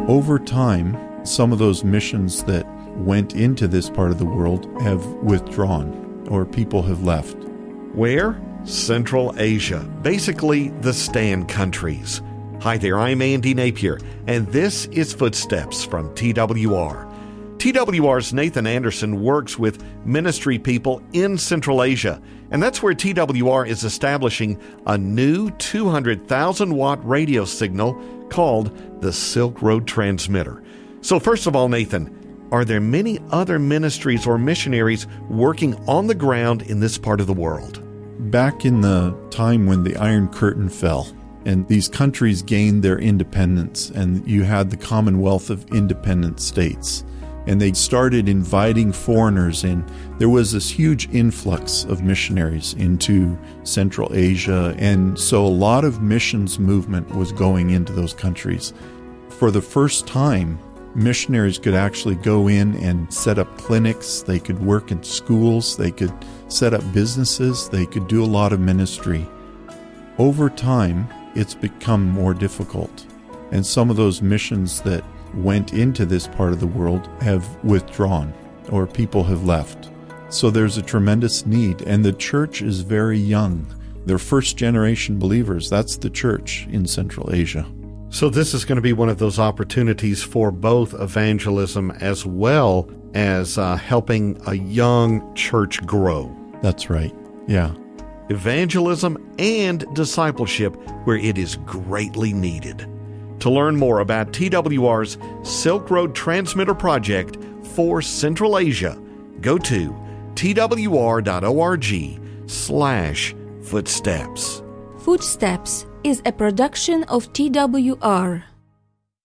Over time, some of those missions that went into this part of the world have withdrawn, or people have left. Where? Central Asia, basically the Stand countries. Hi there, I'm Andy Napier, and this is Footsteps from TWR. TWR's Nathan Anderson works with ministry people in Central Asia, and that's where TWR is establishing a new 200,000-watt radio signal called the Silk Road Transmitter. So first of all, Nathan, are there many other ministries or missionaries working on the ground in this part of the world? Back in the time when the Iron Curtain fell, and these countries gained their independence, and you had the Commonwealth of Independent States, and they started inviting foreigners in. There was this huge influx of missionaries into Central Asia, and so a lot of missions movement was going into those countries. For the first time, missionaries could actually go in and set up clinics, they could work in schools, they could set up businesses, they could do a lot of ministry. Over time, it's become more difficult, and some of those missions that went into this part of the world have withdrawn, or people have left. So there's a tremendous need, and the church is very young. They're first-generation believers. That's the church in Central Asia. So this is going to be one of those opportunities for both evangelism as well as helping a young church grow. That's right, yeah. Evangelism and discipleship where it is greatly needed. To learn more about TWR's Silk Road Transmitter Project for Central Asia, go to twr.org/footsteps. Footsteps is a production of TWR.